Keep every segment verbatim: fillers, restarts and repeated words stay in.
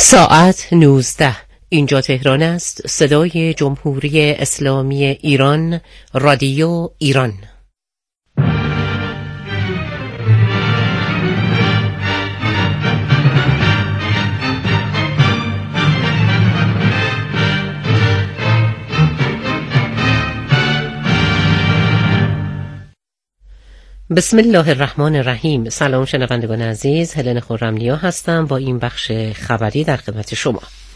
ساعت نوزده. اینجا تهران است. صدای جمهوری اسلامی ایران، رادیو ایران. بسم الله الرحمن الرحیم. سلام شنوندگان عزیز، هلن خرم‌نیا هستم با این بخش خبری در خدمت شما.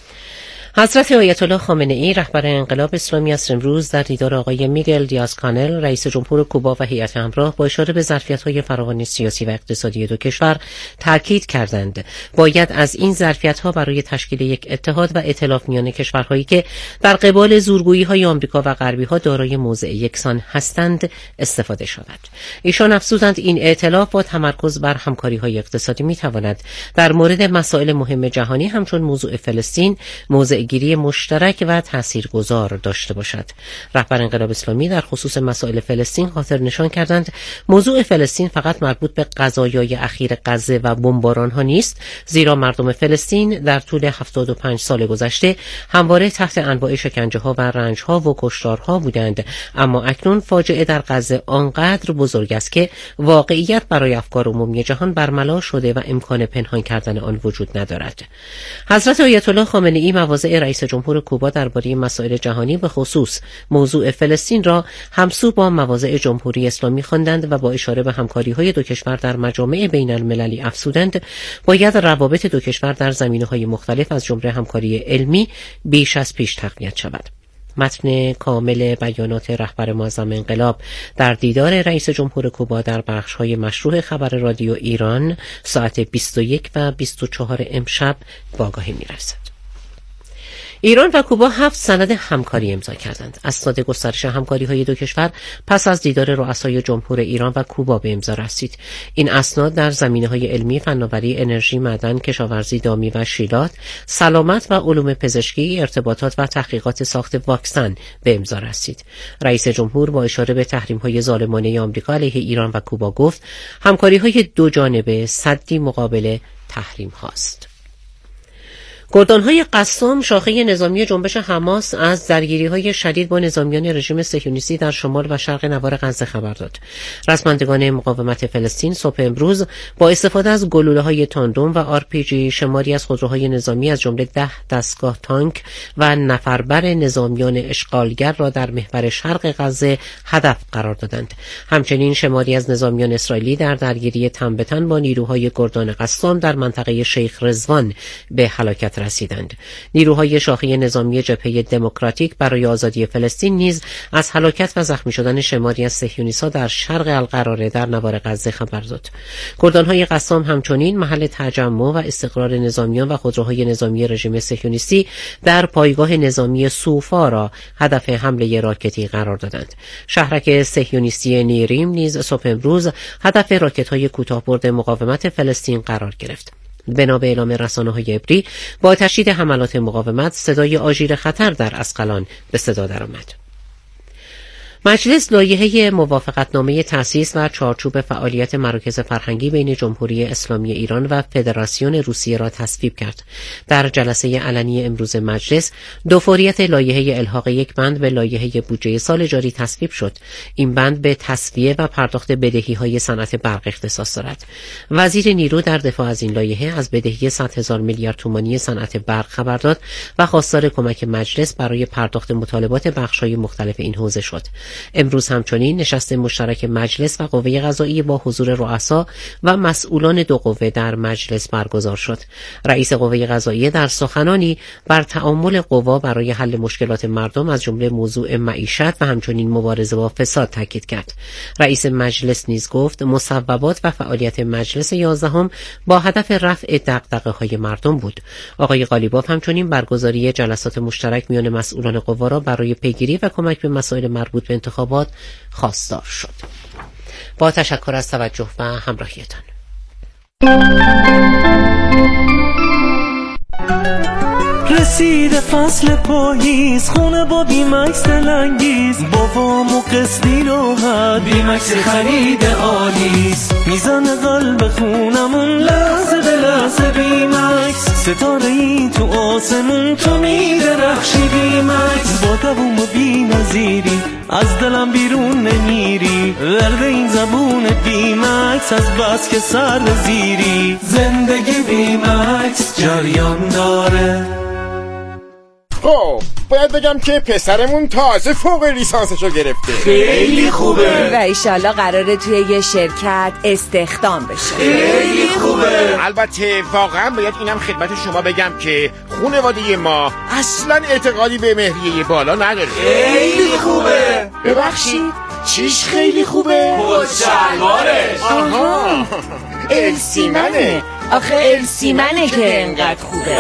حضرت آیت الله خامنه ای رهبر انقلاب اسلامی عصر امروز در دیدار آقای میگل دیاز کانل رئیس جمهور کوبا و هیئت همراه با اشاره به ظرفیت‌های فراوان سیاسی و اقتصادی دو کشور تاکید کردند باید از این ظرفیت‌ها برای تشکیل یک اتحاد و ائتلاف میان کشورهایی که در قبال زورگویی‌های آمریکا و غربی‌ها دارای موضع یکسان هستند استفاده شود. ایشان افزودند این ائتلاف با تمرکز بر همکاری‌های اقتصادی می‌تواند در مورد مسائل مهم جهانی همچون موضوع فلسطین موضع گیری مشترک و تاثیرگذار داشته باشد. رهبر انقلاب اسلامی در خصوص مسائل فلسطین خاطر نشان کردند موضوع فلسطین فقط مربوط به قضایای اخیر غزه و بمباران ها نیست، زیرا مردم فلسطین در طول هفتاد و پنج سال گذشته همواره تحت انواع شکنجه ها و رنج ها و کشتار ها بودند، اما اکنون فاجعه در غزه آنقدر بزرگ است که واقعیت برای افکار عمومی جهان برملا شده و امکان پنهان کردن آن وجود ندارد. حضرت آیت الله خامنه ای مواضع رئیس جمهور کوبا درباره مسائل جهانی به خصوص موضوع فلسطین را همسو با مواضع جمهوری اسلامی خواندند و با اشاره به همکاری‌های دو کشور در مجامع بین المللی افزودند باید روابط دو کشور در زمینه‌های مختلف از جمله همکاری علمی بیش از پیش تقویت شود. متن کامل بیانات رهبر معظم انقلاب در دیدار رئیس جمهور کوبا در بخش‌های مشروع خبر رادیو ایران ساعت بیست و یک و بیست و چهار امشب به آگاهی می‌رسد. ایران و کوبا هفت سند همکاری امضا کردند. اسناد گسترش همکاری‌های دو کشور پس از دیدار رؤسای جمهور ایران و کوبا به امضا رسید. این اسناد در زمینه‌های علمی، فناوری، انرژی، معدن، کشاورزی دامی و شیلات، سلامت و علوم پزشکی، ارتباطات و تحقیقات ساخت واکسن به امضا رسید. رئیس جمهور با اشاره به تحریم‌های ظالمانه آمریکا علیه ایران و کوبا گفت همکاری‌های دو جانبه سدی مقابل تحریم هاست. گردان‌های قسام شاخه نظامی جنبش حماس از درگیری‌های شدید با نظامیان رژیم صهیونیستی در شمال و شرق نوار غزه خبر داد. رسمندگان مقاومت فلسطین صبح امروز با استفاده از گلوله‌های تاندوم و آر پی جی شماری از خودروهای نظامی از جمله ده دستگاه تانک و نفربر نظامیان اشغالگر را در محور شرق غزه هدف قرار دادند. همچنین شماری از نظامیان اسرائیلی در درگیری تن به تن با نیروهای گردان قسام در منطقه شیخ رضوان به هلاکت رسیدند. نیروهای شاخه نظامی جبهه دموکراتیک برای آزادی فلسطین نیز از هلاکت و زخمی شدن شماری از صهیونیست‌ها در شرق القراره در نوار غزه خبر داد. گردان‌های قسام همچنین محل تجمع و استقرار نظامیان و خودروهای نظامی رژیم صهیونیستی در پایگاه نظامی سوفا را هدف حمله راکتی قرار دادند. شهرک صهیونیستی نیریم نیز صبح امروز هدف راکت‌های کوتاه‌برد مقاومت فلسطین قرار گرفت. بنا به اعلام رسانه‌های عبری با تشدید حملات مقاومت صدای آژیر خطر در اسقلان به صدا درآمد. مجلس لایحه موافقتنامه تأسیس و چارچوب فعالیت مراکز فرهنگی بین جمهوری اسلامی ایران و فدراسیون روسیه را تصویب کرد. در جلسه علنی امروز مجلس دو فوریت لایحه الحاق یک بند به لایحه بودجه سال جاری تصویب شد. این بند به تسویه و پرداخت بدهی‌های صنعت برق اختصاص دارد. وزیر نیرو در دفاع از این لایحه از بدهی صد هزار میلیارد تومانی صنعت برق خبر داد و خواستار کمک مجلس برای پرداخت مطالبات بخش‌های مختلف این حوزه شد. امروز همچنین نشست مشترک مجلس و قوه قضاییه با حضور رؤسا و مسئولان دو قوه در مجلس برگزار شد. رئیس قوه قضاییه در سخنانی بر تعامل قوا برای حل مشکلات مردم از جمله موضوع معیشت و همچنین مبارزه با فساد تاکید کرد. رئیس مجلس نیز گفت مصوبات و فعالیت مجلس یازدهم با هدف رفع دغدغه‌های مردم بود. آقای قالیباف همچنین برگزاری جلسات مشترک میان مسئولان قوا را برای پیگیری و کمک به مسائل مربوط به انتخابات خواستار شد. با تشکر از توجه و همراهیتان. رسید فصل پاییز، خونه با بیمکس دلنگیز، بابام و قسطی راحت، بیمکس خرید آلیز، میزن قلب خونمون لحظه به لحظه بیمکس، ستاره ای تو آسمون تو میدرخشی بی مکس، با دووم و بی نظیری از دلم بیرون نمیری، ورد این زبون بی مکس از بس که سر زیری، زندگی بی مکس جریان داره. خب باید بگم که پسرمون تازه فوق لیسانسشو گرفته. خیلی خوبه و ایشالله قراره توی یه شرکت استخدام بشه. خیلی خوبه. البته واقعا باید اینم خدمت شما بگم که خانواده ما اصلا اعتقادی به مهریه بالا نداره. خیلی خوبه. ببخشید چیش خیلی خوبه؟ شلوارش. آها السیمنه. آخه السیمنه که انقدر خوبه.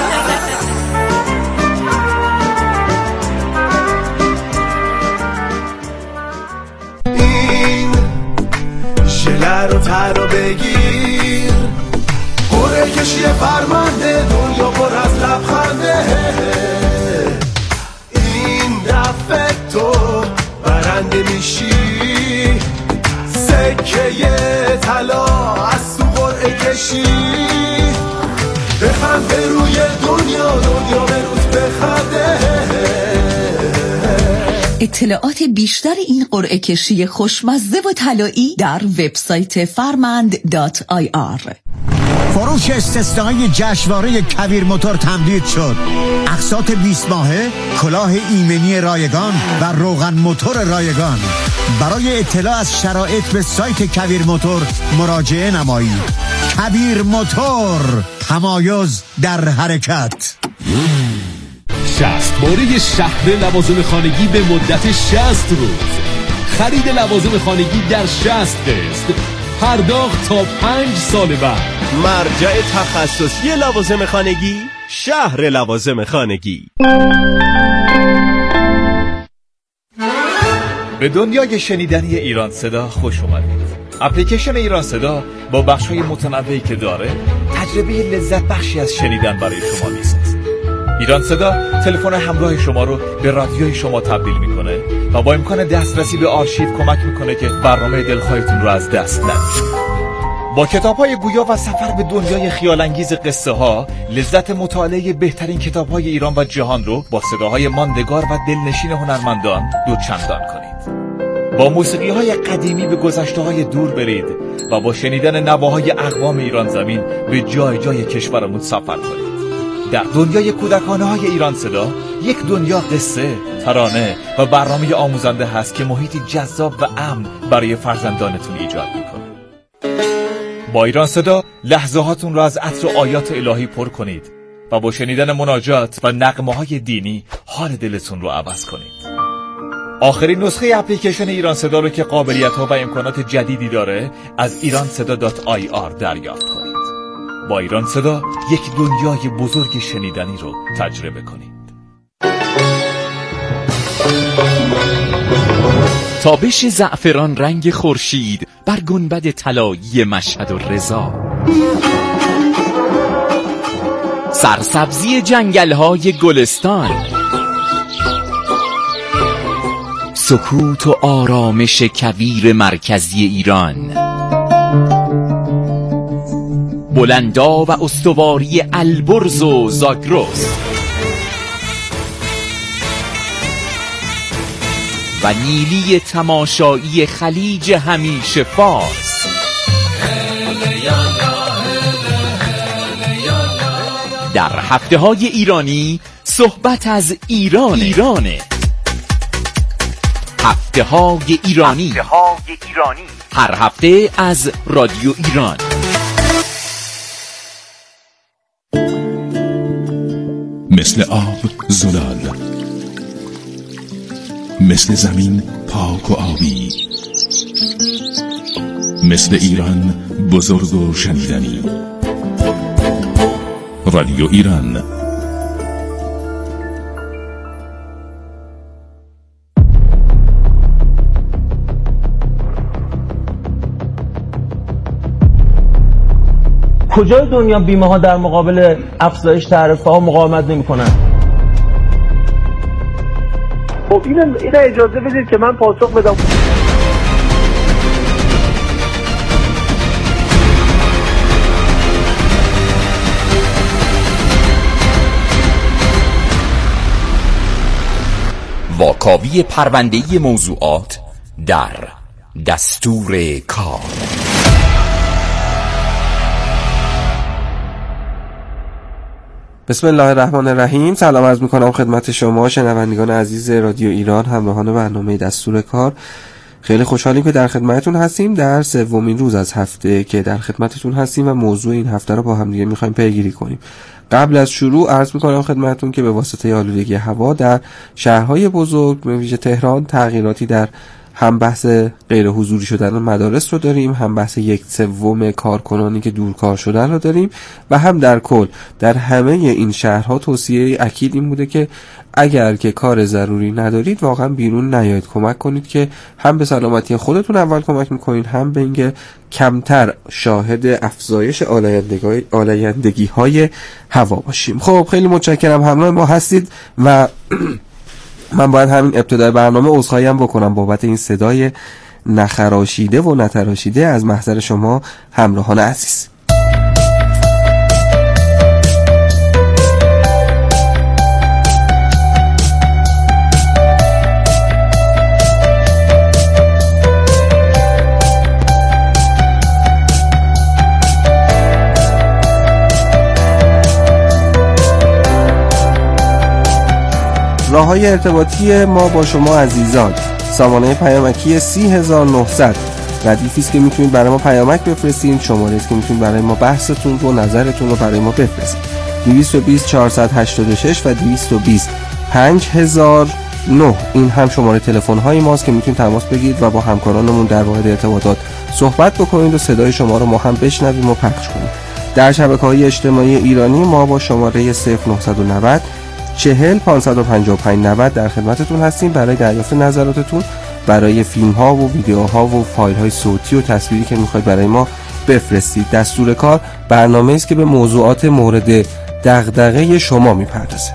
شلر و تر رو بگیر، قره کشی فرمانده، دنیا پر از لبخنده. این دفعه تو برنده میشی، سکه طلا از تو قره کشی. بخند به روی دنیا، دنیا به روز بخنده. اطلاعات بیشتر این قرعه کشی خوشمزه و طلایی در وبسایت فرمند دات آی آر. فروش استثنایی جشنواره کویر موتور تمدید شد. اقساط بیست ماهه، کلاه ایمنی رایگان و روغن موتور رایگان. برای اطلاع از شرایط به سایت کویر موتور مراجعه نمایید. کویر موتور، تمایز در حرکت. شصت باره شهر لوازم خانگی به مدت شصت روز. خرید لوازم خانگی در شصت قسط، پرداخت تا پنج سال بعد. مرجع تخصصی لوازم خانگی، شهر لوازم خانگی. به دنیای شنیدنی ایران صدا خوش اومدید. اپلیکیشن ایران صدا با بخش‌های متنوعی که داره، تجربه لذت بخشی از شنیدن برای شما میسازه. ایران صدا تلفن همراه شما رو به رادیوی شما تبدیل میکنه و با امکان دسترسی به آرشیو کمک میکنه که برنامه دلخواهتون رو از دست ندید. با کتاب‌های گویا و سفر به دنیای خیال‌انگیز قصه ها، لذت مطالعه بهترین کتاب‌های ایران و جهان رو با صداهای ماندگار و دلنشین هنرمندان دوچندان کنید. با موسیقی‌های قدیمی به گذشته‌های دور برید و با شنیدن نواهای اقوام ایران زمین به جای جای کشورمون سفر کنید. در دنیای کودکانه‌های ایران صدا، یک دنیا قصه، ترانه و برنامه آموزنده هست که محیطی جذاب و امن برای فرزندانتون ایجاد میکنه. با ایران صدا لحظه هاتون را از عطر آیات الهی پر کنید و با شنیدن مناجات و نغمه‌های دینی حال دلتون رو عوض کنید. آخرین نسخه اپلیکیشن ایران صدا رو که قابلیت‌ها و امکانات جدیدی داره از ایران صدا دات آی آر دریافت کنید. با ایران صدا یک دنیای بزرگ شنیدنی رو تجربه کنید. تابش زعفران رنگ خورشید بر گنبد طلایی مشهد و رضا، سرسبزی جنگل‌های گلستان، سکوت و آرامش کویر مرکزی ایران، بلندا و استواری البرز و زاگرس و نیلی تماشایی خلیج همیشه فارس. در هفته های ایرانی صحبت از ایران ایرانه. هفته های ایرانی, هفته های ایرانی هر هفته از رادیو ایران. مثل آب زلال، مثل زمین پاک و آبی، مثل ایران بزرگ و شنیدنی. رادیو ایران. کجای دنیا بیمه ها در مقابل افزایش تعرفه ها مقاومت نمی کنن؟ خب اینو اینو اجازه بدید که من پاسخ بدم. کنجکاوی پرونده‌ای موضوعات در دستور کار. بسم الله الرحمن الرحیم. سلام عرض میکنم خدمت شما شنوندگان عزیز رادیو ایران، همراهان برنامه دستور کار. خیلی خوشحالیم که در خدمتتون هستیم در سومین روز از هفته که در خدمتتون هستیم و موضوع این هفته رو با هم دیگه میخوایم پیگیری کنیم. قبل از شروع عرض میکنم خدمتتون که به واسطه آلودگی هوا در شهرهای بزرگ به ویژه تهران تغییراتی در هم بحث غیر حضوری شدن مدارس رو داریم، هم بحث یک سوم کارکنانی که دورکار شدن رو داریم و هم در کل در همه این شهرها توصیه اکید این بوده که اگر که کار ضروری ندارید واقعا بیرون نیایید، کمک کنید که هم به سلامتی خودتون اول کمک میکنید، هم به اینکه کمتر شاهد افزایش آلایندگی های هوا باشیم. خب خیلی متشکرم همراه ما هستید و من باید همین ابتدای برنامه عذرخواهی هم بکنم بابت این صدای نخراشیده و نتراشیده از محضر شما همراهان عزیز. راه‌های ارتباطی ما با شما عزیزان: سامانه پیامکی سی هزار و نهصد ردیفی است که میتونید برای ما پیامک بفرستید، شماره است که میتونید برای ما بحثتون و نظرتون رو برای ما بفرستید. دویست و بیست چهارصد و هشتاد و شش و دویست و بیست پنج هزار و نه این هم شماره تلفن های ماست که میتونید تماس بگیرید و با همکارانمون در واحد ارتباطات صحبت بکنید و صدای شما رو ما هم بشنویم و پخش کنیم. در شبکه‌های اجتماعی ایرانی ما با شماره صفر نه نه صفر چهل پانصد و پنجاه و پنج نود در خدمتتون هستیم برای دریافت نظراتتون، برای فیلم ها و ویدیوها و فایل های صوتی و تصویری که میخواید برای ما بفرستید. دستور کار برنامه است که به موضوعات مورد دغدغه شما میپردازه.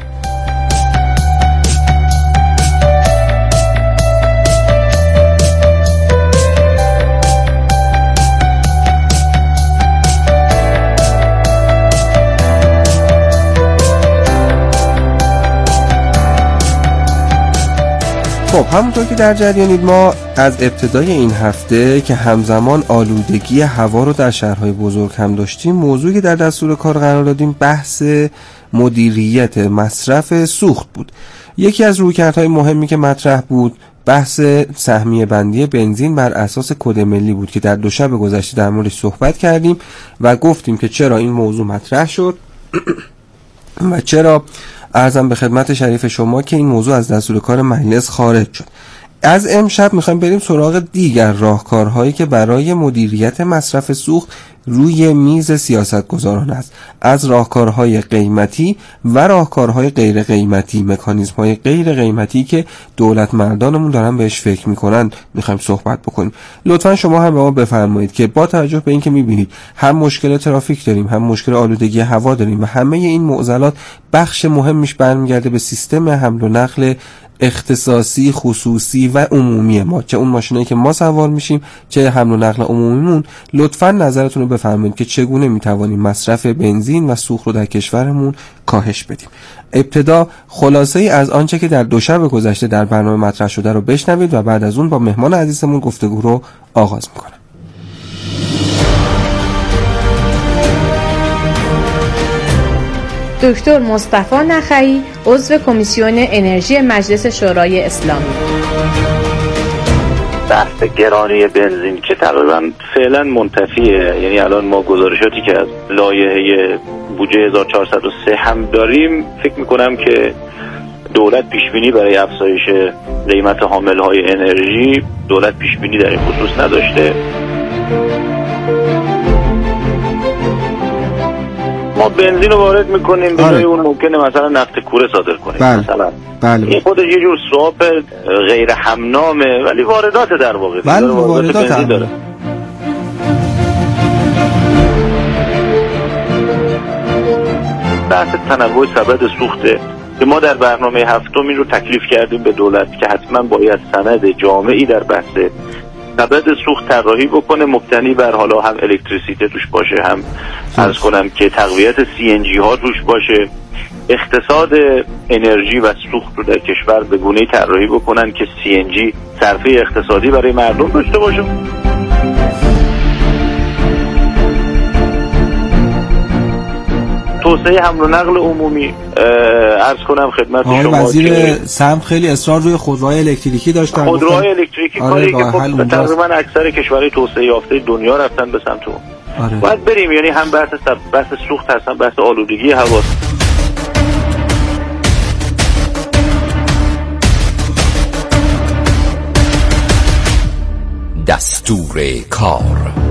خب همونطور که در جریانید ما از ابتدای این هفته که همزمان آلودگی هوا رو در شهرهای بزرگ هم داشتیم، موضوعی که در دستور کار قرار دادیم بحث مدیریت مصرف سوخت بود. یکی از رویکردهای مهمی که مطرح بود بحث سهمیه بندی بنزین بر اساس کد ملی بود که در دو شب گذشته در موردش صحبت کردیم و گفتیم که چرا این موضوع مطرح شد و چرا عرضم به خدمت شریف شما که این موضوع از دستور کار مجلس خارج شد. از امشب میخوایم بریم سراغ دیگر راهکارهایی که برای مدیریت مصرف سوخت روی میز سیاستگزاران است. از راهکارهای قیمتی و راهکارهای غیر قیمتی، مکانیزم‌های غیر قیمتی که دولت مردانمون دارن بهش فکر میکنن میخوایم صحبت بکنیم. لطفا شما هم به ما بفرمایید که با توجه به اینکه میبینید هم مشکل ترافیک داریم، هم مشکل آلودگی هوا داریم و همه این معضلات بخش مهمیش برمیگرده به سیستم حمل و نقل اختصاصی، خصوصی و عمومی ما، چه اون ماشینایی که ما سوار میشیم چه حمل و نقل عمومیمون. لطفاً نظرتون رو بفرمایید که چگونه میتوانیم مصرف بنزین و سوخت رو در کشورمون کاهش بدیم. ابتدا خلاصه ای از آنچه که در دو شب گذشته در برنامه مطرح شده رو بشنوید و بعد از اون با مهمان عزیزمون گفتگو رو آغاز میکنم. دکتر مصطفی نخعی، عضو کمیسیون انرژی مجلس شورای اسلامی. بحث گرانی بنزین که تقریبا فعلا منتفیه، یعنی الان ما گزارشاتی که از لایحه بودجه هزار و چهارصد و سه هم داریم، فکر میکنم که دولت پیشبینی برای افزایش قیمت حاملهای انرژی دولت پیشبینی در این خصوص نداشته. ما بنزین رو وارد میکنیم به جای اون ممکنه مثلا نفت کوره صادر کنیم. بله. مثلا بله. این خودش یه جور سواب غیر همنامه ولی واردات در واقع. بله واردات هم داره. بحث تنوع سبد سوخته که ما در برنامه هفتم این رو تکلیف کردیم به دولت که حتما باید سند جامعی در بحث سبد سوخت طراحی بکنه، مبتنی بر حالا هم الکتریسیته توش باشه، هم عرض کنم که تقویت سی ان جی ها توش باشه اقتصاد انرژی و سوخت رو در کشور به گونه‌ای طراحی بکنن که سی ان جی صرفه اقتصادی برای مردم داشته باشه. توسعه حمل و نقل عمومی، عرض کنم خدمت شما وزیر سمت خیلی اصرار روی خودروهای الکتریکی داشتن. خودروهای الکتریکی کاری که خب تقریبا اکثر کشورهای توسعه یافته دنیا رفتن به سمت اون. آره. باید بریم، یعنی هم بحث بحث سوخت هست، هم بحث آلودگی هوا. دستور کار.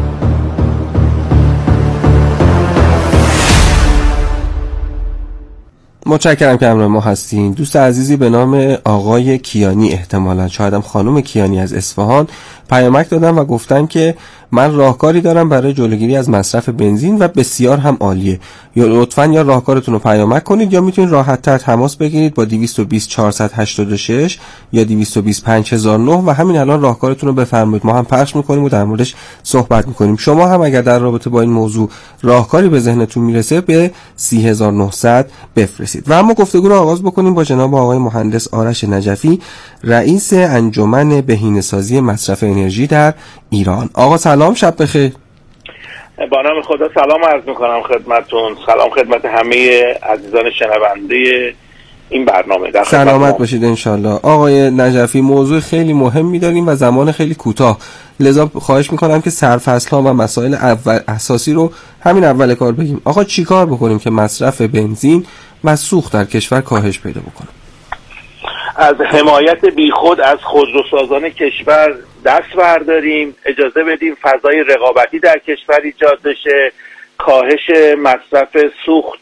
متشکرم که همراه ما هستین. دوست عزیزی به نام آقای کیانی، احتمالاً شاید هم خانم کیانی از اصفهان، پیامک دادن و گفتن که من راهکاری دارم برای جلوگیری از مصرف بنزین و بسیار هم عالیه. یا لطفاً یا راهکارتون رو پیامک کنید یا میتونید راحت‌تر تماس بگیرید با دویست و بیست چهارصد و هشتاد و شش یا دویست و بیست پنج هزار و نه و همین الان راهکارتون رو بفرمایید، ما هم پخش می‌کنیم و در موردش صحبت می‌کنیم. شما هم اگر در رابطه با این موضوع راهکاری به ذهنتون میرسه به سی هزار و نهصد بفرستید. و اما گفتگو رو آغاز بکنیم با جناب آقای مهندس آرش نجفی، رئیس انجمن بهینه‌سازی مصرف انرژی در ایران. آقا سلام، شب بخیر. با نام خدا سلام عرض میکنم خدمتتون. سلام خدمت همه عزیزان شنونده این برنامه. در سلامت باشید انشالله. آقای نجفی، موضوع خیلی مهمی داریم و زمان خیلی کوتاه، لذا خواهش میکنم که سرفصل‌ها و مسائل اول اساسی رو همین اول کار بگیم. آقا چی کار بکنیم که مصرف بنزین و سوخت در کشور کاهش پیدا بکنه؟ از حمایت بیخود از خودروسازان کشور دست برداریم، اجازه بدیم فضای رقابتی در کشور ایجاد بشه، کاهش مصرف سوخت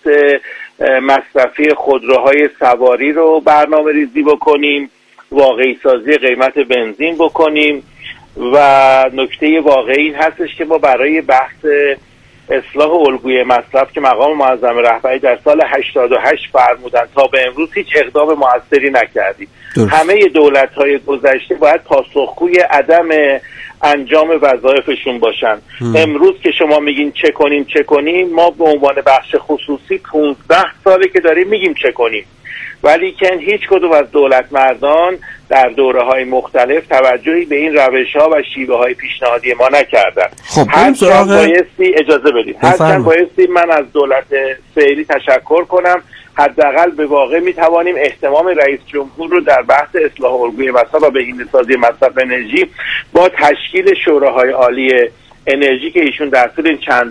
مصرفی خودروهای سواری رو برنامه ریزی بکنیم، واقعی سازی قیمت بنزین بکنیم. و نکته واقعی این هستش که ما برای بحث اصلاح الگوی مصرف که مقام معظم رهبری در سال هشتاد و هشت فرمودن تا به امروز هیچ اقدام موثری نکردیم. همه دولت‌های گذشته باید پاسخگوی عدم انجام وظایفشون باشن. هم. امروز که شما میگین چه کنیم چه کنیم، ما به عنوان بخش خصوصی پانزده ساله که داریم میگیم چه کنیم، ولی که هیچ کدوم از دولت مردان در دوره‌های مختلف توجهی به این روش‌ها و شیوه‌های پیشنهادی ما نکردن. خب هرچند بایستی اجازه بدید هرچند بایستی من از دولت فعلی تشکر کنم، حداقل به واقع میتوانیم اهتمام رئیس جمهور رو در بحث اصلاح الگوی مصرف و بهینه‌سازی مصرف انرژی با تشکیل شوراهای عالی انرژی که ایشون در طول این چند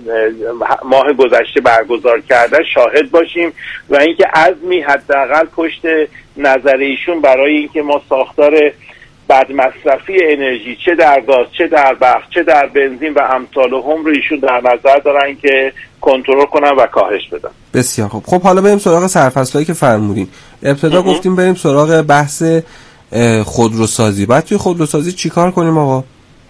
ماه گذشته برگزار کرده شاهد باشیم و اینکه عزمی حداقل پشت نظر ایشون برای اینکه ما ساختار بد مصرفی انرژی چه در گاز چه در برق چه در بنزین و امثال هم رو ایشون در نظر دارن که کنترل کنن و کاهش بدن. بسیار خوب. خب حالا بریم سراغ سرفصلایی که فرمودین. ابتدا گفتیم بریم سراغ بحث خودروسازی. بعد توی خودروسازی چیکار کنیم آقا؟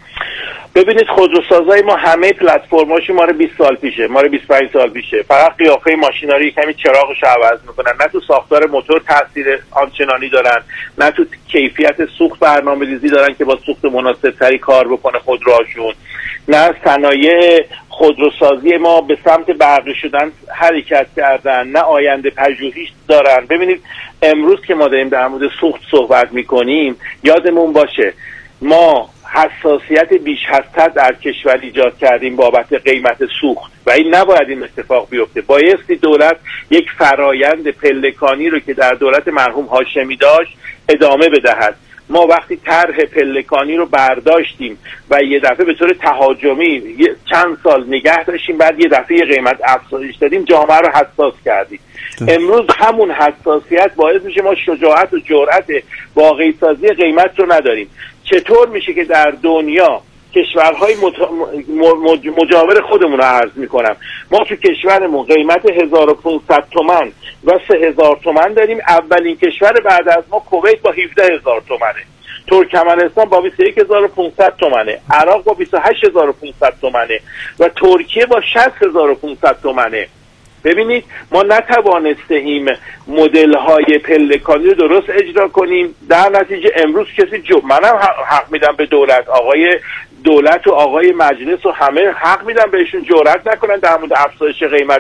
ببینید خودروسازای ما همه پلتفرم‌هاشون ما رو بیست سال پیشه، ما رو بیست و پنج سال پیشه. فقط قیافه ماشینا رو کمی چراغش عوض میکنن، نه تو ساختار موتور تاثیر آنچنانی دارن، نه تو کیفیت سوخت برنامه‌ریزی دارن که با سوخت مناسب‌تری کار بکنه خودروهاشون، نه صنایع خودروسازی ما به سمت برقی شدن حرکت کردن، نه آینده پژوهش دارن. ببینید امروز که ما داریم در مورد سوخت صحبت میکنیم، یادمون باشه ما حساسیت بیش از حد در کشور ایجاد کردیم بابت قیمت سوخت و این نباید این اتفاق بیفته. بایستی دولت یک فرایند پلکانی رو که در دولت مرحوم هاشمی داشت ادامه بدهد. ما وقتی طرح پلکانی رو برداشتیم و یه دفعه به طور تهاجمی چند سال نگه داشتیم، بعد یه دفعه قیمت افزایش دادیم، جامعه رو حساس کردیم. امروز همون حساسیت باعث میشه ما شجاعت و جرأت واقعی سازی قیمت رو نداریم. چطور میشه که در دنیا کشورهای مت... مجاور خودمون رو عرض میکنم، ما تو کشورمون قیمت هزار و پانصد تومان و سه هزار تومان داریم، اولین کشور بعد از ما کویت با هفده هزار تومانه، ترکمنستان با بیست و یک هزار و پانصد تومانه، عراق با بیست و هشت هزار و پانصد تومانه و ترکیه با شصت هزار و پانصد تومانه. ببینید ما نتوانستیم مدل های پلکانی رو درست اجرا کنیم، در نتیجه امروز کسی جو منم حق میدم به دولت، آقای دولت و آقای مجلس و همه حق میدم بهشون جرئت نکنن در مورد افزایش قیمت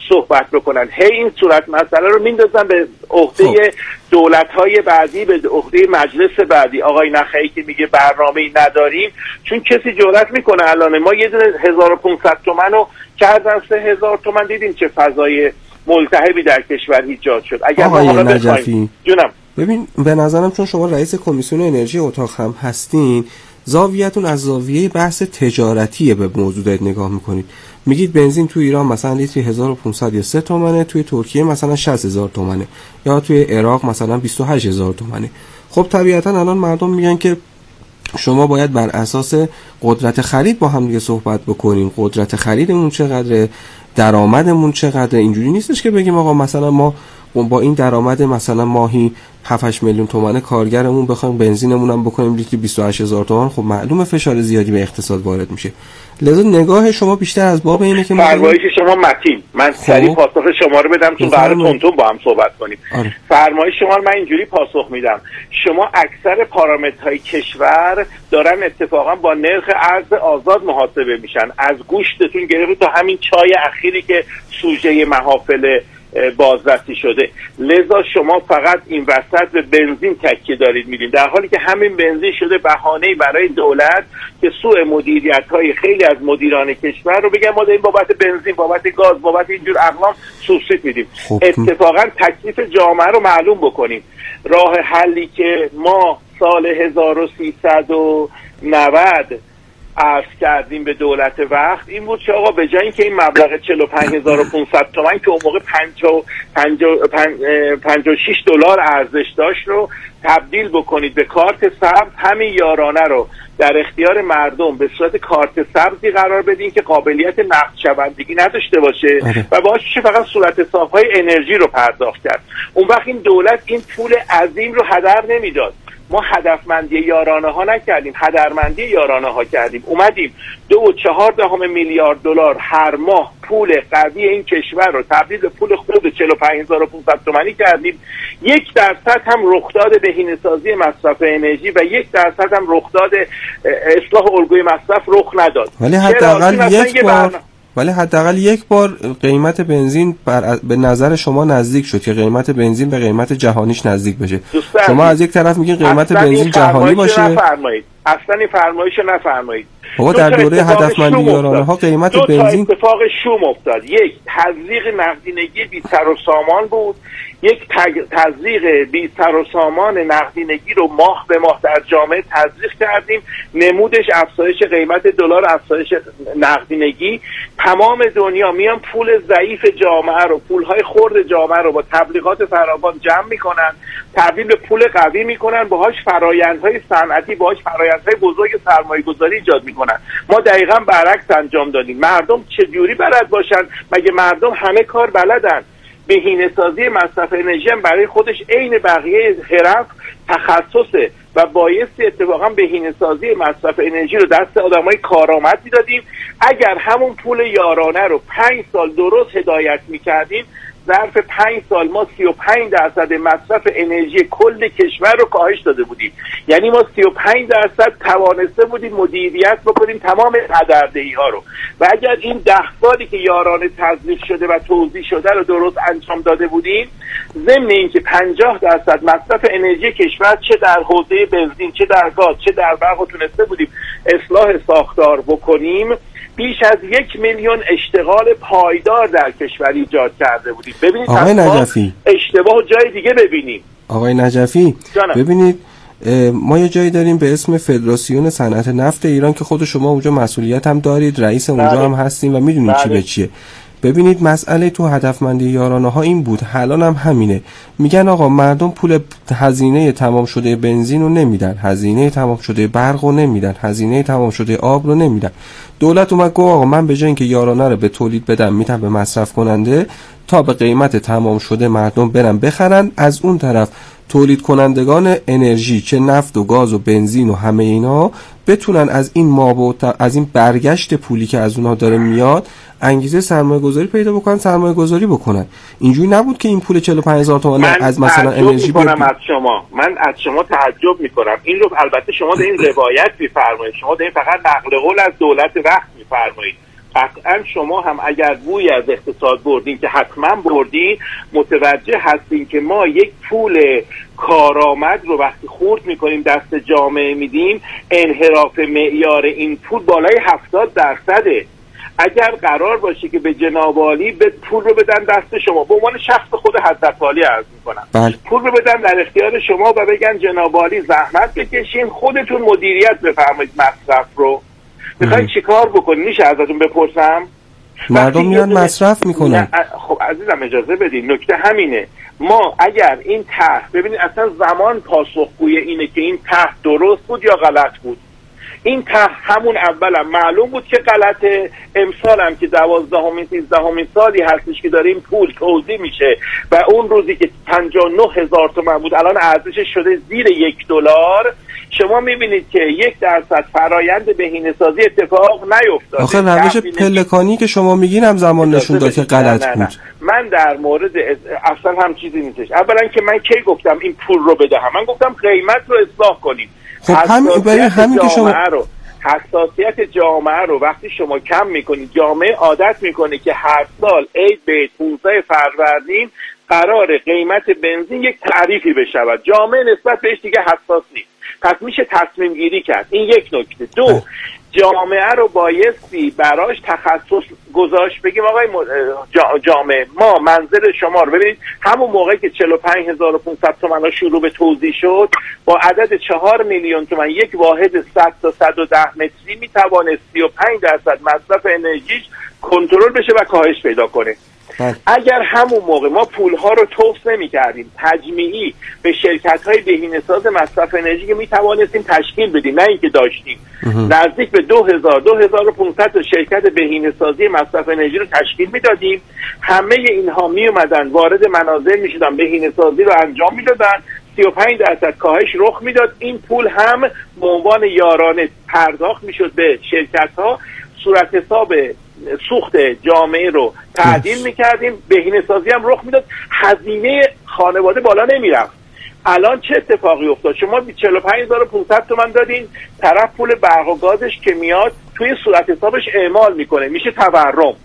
صحبت بکنن. هی این صورت مسئله رو میندازن به عهده دولت‌های بعدی، به عهده مجلس بعدی. آقای نخعی که میگه برنامه‌ای نداریم، چون کسی جرئت میکنه الان ما یه دونه هزار و پانصد تومن رو کردن سه هزار تومن، دیدیم چه فضای ملتهبی در کشور ایجاد شد. اگر آقای ما حالا نجفی جونم ببین، به نظرم چون شما رئیس کمیسیون انرژی اتاق هم هستین، زاویه‌تون از زاویه بحث تجارتیه به موضوع دارید نگاه میکنید. میگید بنزین تو ایران مثلا لیتری هزار و پانصد یا سه تومنه، توی ترکیه مثلا شصت هزار تومنه، یا توی عراق مثلا بیست و هشت هزار تومنه. خب طبیعتا الان مردم میگن که شما باید بر اساس قدرت خرید با هم دیگه صحبت بکنیم. قدرت خریدمون چقدره، درآمدمون چقدره. اینجوری نیستش که بگیم آقا مثلا ما با این درآمد مثلا ماهی هفت هشت میلیون تومانه کارگرمون بخوایم بنزینمون هم بکنیم لیتری بیست و هشت هزار تومان. خب معلومه فشار زیادی به اقتصاد وارد میشه. لذا نگاه شما بیشتر از باب اینه که فرمایش شما متین، من سریع پاسخ شما رو بدم چون قرار تونتون با هم صحبت کنیم. آره. فرمایش شما رو من اینجوری پاسخ میدم، شما اکثر پارامترهای کشور دارن اتفاقا با نرخ ارز آزاد محاسبه میشن، از گوشتتون گرفت تا همین چای اخیری که سوژه محافل بازرسی شده. لذا شما فقط این وسط به بنزین تکیه دارید میدین، در حالی که همین بنزین شده بهانه‌ای برای دولت که سوء مدیریت‌های خیلی از مدیران کشور رو بگن ما داریم بابت بنزین، بابت گاز، بابت اینجور اقلام سوبسید میدیم. اتفاقا تکلیف جامعه رو معلوم بکنیم. راه حلی که ما سال هزار و سیصد و نود عرض کردیم به دولت وقت این بود که آقا به جای اینکه این مبلغ چهل و پنج هزار و پانصد تومان که اون موقع پنجاه و شش دلار ارزش داشت رو تبدیل بکنید به کارت سبز، همین یارانه رو در اختیار مردم به صورت کارت سبزی قرار بدین که قابلیت نقد شوندگی نداشته باشه و باهاش میشه فقط صورت حساب‌های انرژی رو پرداخت کرد. اون وقت این دولت این پول عظیم رو هدر نمیداد. ما هدفمندی یارانه ها نکردیم، هدرمندی یارانه ها کردیم. اومدیم دو و چهار دهم میلیارد دلار هر ماه پول قوی این کشور رو تبدیل به پول خود چهل و پنج هزار و پانصد تومانی کردیم. یک درصد هم رخداد بهینه‌سازی مصرف انرژی و یک درصد هم رخداد اصلاح الگوی مصرف رخ نداد. ولی حداقل یک بار ولی حداقل یک بار قیمت بنزین بر به نظر شما نزدیک شد که قیمت بنزین به قیمت جهانیش نزدیک بشه. شما از یک طرف میگین قیمت بنزین جهانی باشه، نفرمایید. اصلا این فرمایش رو نفرمایید. بابا در دوره هدفمندی یارانه ها قیمت دو بنزین تا اتفاق شوم افتاد. یک تزریق نقدینگی بی سر و سامان بود، یک تزریق بی سر و سامان نقدینگی رو ماه به ماه در جامعه تزریق کردیم، نمودش افزایش قیمت دلار، افزایش نقدینگی. تمام دنیا میان پول ضعیف جامعه رو، پولهای خرد جامعه رو با تبلیغات فراوان جمع میکنن، تبدیل به پول قوی میکنن، باهاش فرآیندهای صنعتی، باهاش فرآیندهای بزرگ سرمایه‌گذاری ایجاد میکنن. ما دقیقاً برعکس انجام دادیم. مردم چجوری بلد باشن؟ مگه مردم همه کار بلدن؟ بهینه‌سازی مصرف انرژی هم برای خودش عین بقیه حرف تخصصه و بایستی اتفاقا بهینه‌سازی مصرف انرژی رو دست آدمای کارآمد میدادیم. اگر همون پول یارانه رو پنج سال درست هدایت میکردیم، ظرف پنج سال ما سی و پنج درصد مصرف انرژی کل کشور رو کاهش داده بودیم. یعنی ما سی و پنج درصد توانسته بودیم مدیریت بکنیم تمام هدردهی ها رو. و اگر این ده سالی که یارانه تزریق شده و توزیع شده رو درست انجام داده بودیم، ضمن اینکه پنجاه درصد مصرف انرژی کشور چه در حوزه بنزین، چه در گاز، چه در برق تونسته بودیم اصلاح ساختار بکنیم، بیش از یک میلیون اشتغال پایدار در کشور ایجاد کرده بودیم. ببینید آقای نجفی، اشتباه جای دیگه ببینیم. آقای نجفی جانم. ببینید ما یه جایی داریم به اسم فدراسیون صنعت نفت ایران که خود شما اونجا مسئولیت هم دارید، رئیس اونجا بله. هم هستیم و میدونید چی به چیه. ببینید مسئله تو هدفمندی یارانه ها این بود، حالا هم همینه. میگن آقا مردم پول هزینه تمام شده بنزین رو نمیدن، هزینه تمام شده برق رو نمیدن، هزینه تمام شده آب رو نمیدن. دولت اومد گفت آقا من به جای اینکه یارانه رو به تولید بدم میدم به مصرف کننده تا به قیمت تمام شده مردم برن بخرن. از اون طرف تولید کنندگان انرژی چه نفت و گاز و بنزین و همه اینا بتونن از این مابعد، از این برگشت پولی که از اونها داره میاد انگیزه سرمایه گذاری پیدا بکنن، سرمایه گذاری بکنن. اینجوری نبود که این پول چهل و پنج هزار تومان از مثلا انرژی بیاد. از شما من از شما تعجب میکنم. این رو البته شما دارین روایت میفرمایید، شما دارین فقط نقل قول از دولت وقت میفرمایید. قطعا شما هم اگر بوی از اقتصاد بردین که حتما بردین، متوجه هستین که ما یک پول کارآمد رو وقتی خورد میکنیم دست جامعه میدیم، انحراف معیار این پول بالای هفتاد درصده. اگر قرار باشه که به جناب عالی به پول رو بدن دست شما، به عنوان شخص خود حضرت عالی عرض میکنم، بله. پول رو بدن در اختیار شما و بگن جناب عالی زحمت بکشین، خودتون مدیریت بفرمایید مصرف رو، میخواید چیکار بکنین؟ میشه ازتون بپرسم؟ مردم میان مصرف میکنن. خب عزیزم اجازه بدین، نکته همینه. ما اگر این طرح، ببینید اصلا زمان پاسخگوی اینه که این طرح درست بود یا غلط بود. این طرح همون اولم معلوم بود که غلطه، امسال هم که دوازدهمین سیزدهمین سالی هستش که داریم پول توزیع میشه و اون روزی که پنجاه و نه هزار تومان بود الان ارزشش شده زیر یک دلار. شما میبینید که یک درصد فرایند بهینه‌سازی اتفاق نیفتاده. آخه روش پلکانی که شما میگین هم زمان نشون داد که غلط بود. من در مورد اصلا هم چیزی نیستش. اولا که من کی گفتم این پول رو بدهم؟ من گفتم قیمت رو اصلاح کنیم. خب همین برای همین که شما رو حساسیت جامعه رو وقتی شما کم میکنید، جامعه عادت میکنه که هر سال عید به پانزده فروردین قرار قیمت بنزین یک تعریفی بشود، جامعه نسبت بهش دیگه حساس نیست، پس میشه تصمیم گیری کرد. این یک نکته. دو، جامعه رو بایستی براش تخصص گذاشت، بگیم آقای جامعه ما منزل شما رو ببینید، همون موقعی که چهل و پنج هزار و پانصد تومان شروع به توزیع شد با عدد چهار میلیون تومان یک واحد صد تا صد و ده متری میتوانست سی و پنج درصد مصرف انرژیش کنترل بشه و کاهش پیدا کنه. اگر همون موقع ما پولها رو توف نمی کردیم تجمیعی به شرکت های بهینه‌ساز مصرف انرژی که می توانستیم تشکیل بدیم، نه اینکه داشتیم، نزدیک به دو هزار دو هزار و پانصد تا شرکت بهینه‌سازی مصرف انرژی رو تشکیل میدادیم، همه اینها می اومدن وارد منازل می شدن، بهینه‌سازی رو انجام میدادن، سی و پنج درصد کاهش رخ میداد، این پول هم به عنوان یارانه پرداخت میشد به شرکت ها، صورت حساب سوخت جامعه رو تعدیل میکردیم، بهینه‌سازی هم رخ میداد، هزینه خانواده بالا نمیرفت. الان چه اتفاقی افتاد؟ شما چهل و پنج هزار و پانصد تومان دادین، طرف پول برق و گازش که میاد توی صورت حسابش اعمال میکنه، میشه تورم.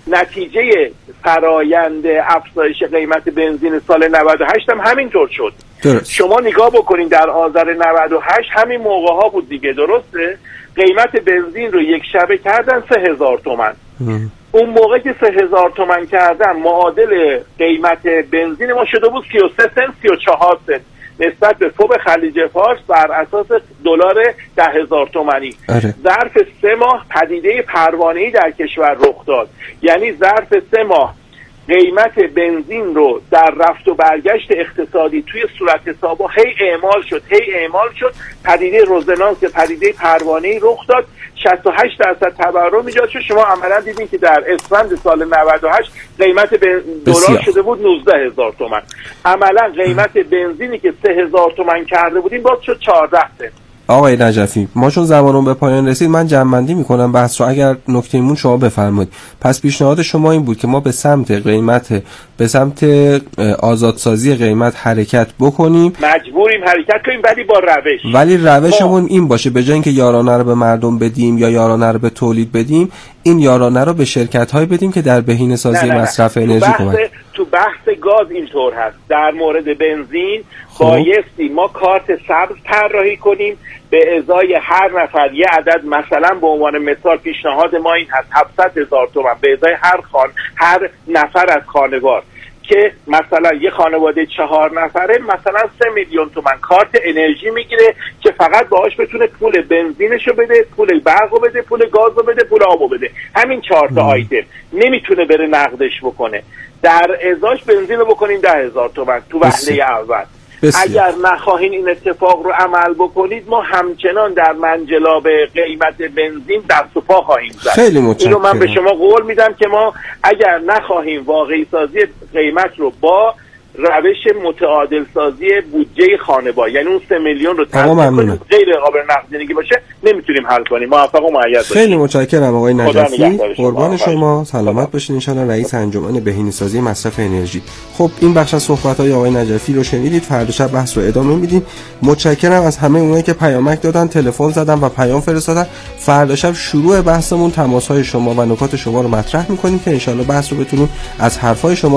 نتیجه فرایند افزایش قیمت بنزین سال نود و هشت هم همینطور شد. درست. شما نگاه بکنین در آذر نود و هشت همین موقع ها بود دیگه، درسته؟ قیمت بنزین رو یک شبه کردن سه هزار تومان. اون موقع که سه هزار تومان کردن معادل قیمت بنزین ما شده بود سی و سه سنت سی و چهار سنت نسبت به فوب خلیج فارس بر اساس دلار ده هزار تومانی. ظرف سه ماه پدیده پروانه‌ای در کشور رخ داد، یعنی ظرف سه ماه قیمت بنزین رو در رفت و برگشت اقتصادی توی صورت حسابا هی اعمال شد هی اعمال شد پدیده رزونانس پدیده پروانه‌ای رخ داد، شصت و هشت درصد تورم ایجاد شد. شما عملا دیدین که در اسفند سال نود و هشت قیمت دلار شده بود نوزده هزار تومان، عملا قیمت بنزینی که سه هزار تومان کرده بودیم باز شد چهارده سنت. آقای نجفی، ما چون زمانمون به پایان رسید من جمع‌بندی میکنم بحث رو، اگر نکته‌مون شما بفرمایید. پس پیشنهاد شما این بود که ما به سمت قیمت به سمت آزادسازی قیمت حرکت بکنیم، مجبوریم حرکت کنیم ولی با روش، ولی روشمون این باشه به جای اینکه یارانه رو به مردم بدیم یا یارانه رو به تولید بدیم، این یارانه رو به شرکت‌های بدیم که در بهینه‌سازی مصرف انرژی کمک. تو بحث گاز اینطور هست، در مورد بنزین بایستی ما کارت سبز طراحی کنیم، به ازای هر نفر یه عدد، مثلا به عنوان مثال پیشنهاد ما این هست هفتصد هزار تومان به ازای هر خان هر نفر از خانوار، که مثلا یه خانواده چهار نفره مثلا سه میلیون تومان کارت انرژی میگیره که فقط باهاش بتونه پول بنزینشو بده، پول برقو بده، پول گازو بده، پول آبو بده، همین چهار تا آیتم، نمیتونه بره نقدش بکنه. در ازاش بنزین رو بکنیم ده هزار تومان تو وهله اول. بسیار. اگر نخواهین این اتفاق رو عمل بکنید ما همچنان در منجلاب قیمت بنزین دست و پا خواهیم زد. خیلی متشکرم. اینو من به شما قول میدم که ما اگر نخواهیم واقعی سازی قیمت رو با روش متعادل سازی بودجه خانوار، یعنی اون سه میلیون رو آقا ممنونم. غیر قابل نقدینگی باشه نمیتونیم حل کنیم. موفق و مؤید باشید. خیلی متشکرم آقای نجفی، قربان شما، سلامت باشین ان شاءالله. رئیس انجمن بهینه‌سازی مصرف انرژی. خب این بخش از صحبت‌های آقای نجفی رو شنیدید، فردا شب بحث رو ادامه میدیم. متشکرم از همه اونایی که پیامک دادن، تلفن زدن و پیام فرستادن. فردا شب شروع بحثمون تماس‌های شما و نکات شما رو مطرح می‌کنیم که ان شاءالله بحث رو بتونیم از حرفای شما